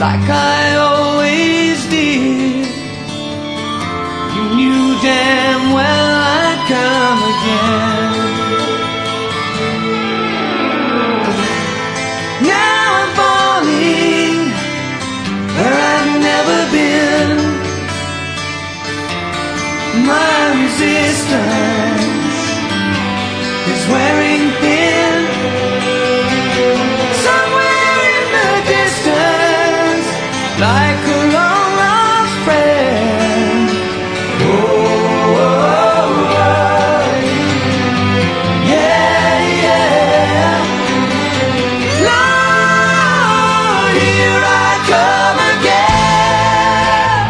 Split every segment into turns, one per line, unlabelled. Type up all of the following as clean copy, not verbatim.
like I always did. You knew damn well I'd come again. Now I'm falling where I've never been. My resistance is wearing thin. Somewhere in the distance, like a long lost friend. Oh, oh, oh, yeah, yeah. Lord, here I come again.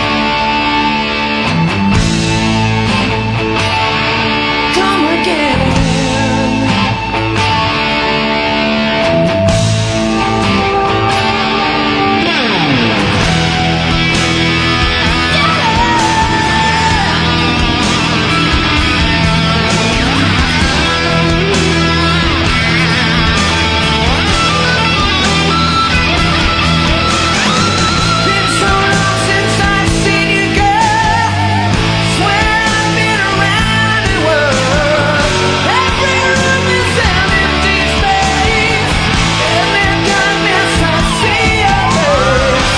Come again. Been so long since I've seen you, girl. Swear I've been around the world. Every room is an empty space. In that darkness I see your face.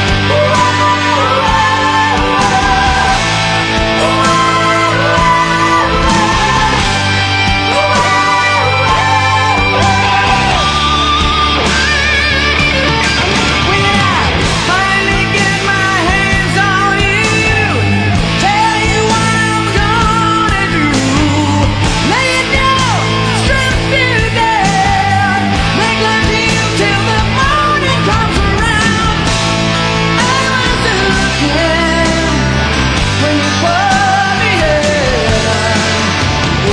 When I finally get my hands on you, tell you what I'm gonna do. Lay it down, strip you down, make love to you till the morning comes around. I was looking when you put me in. Oh,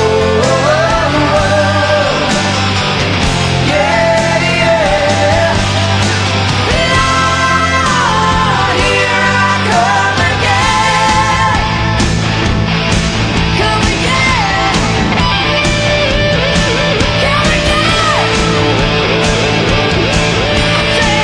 yeah, yeah. Lord, here I come again. Come again. Come again. Say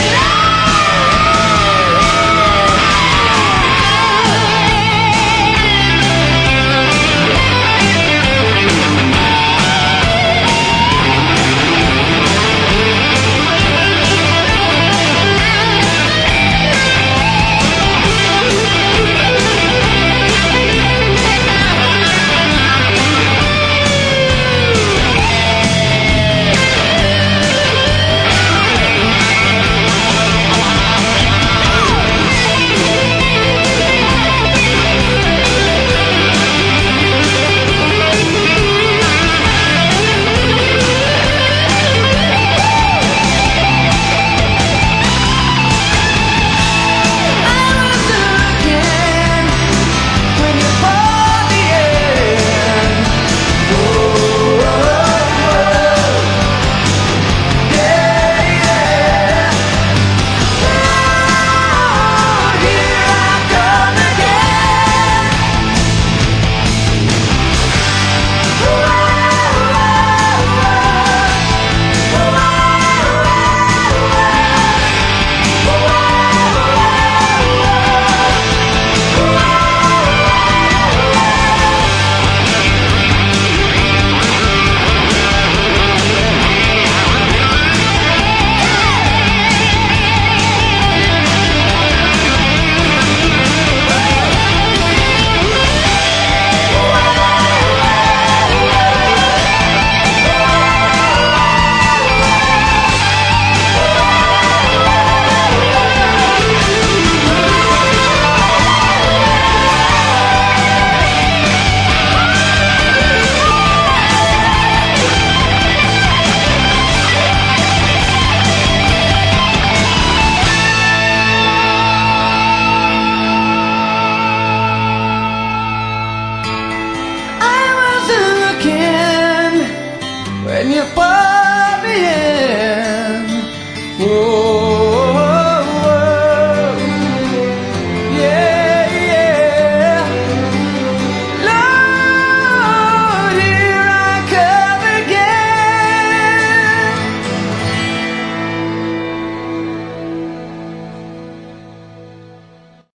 when you put me in. Oh.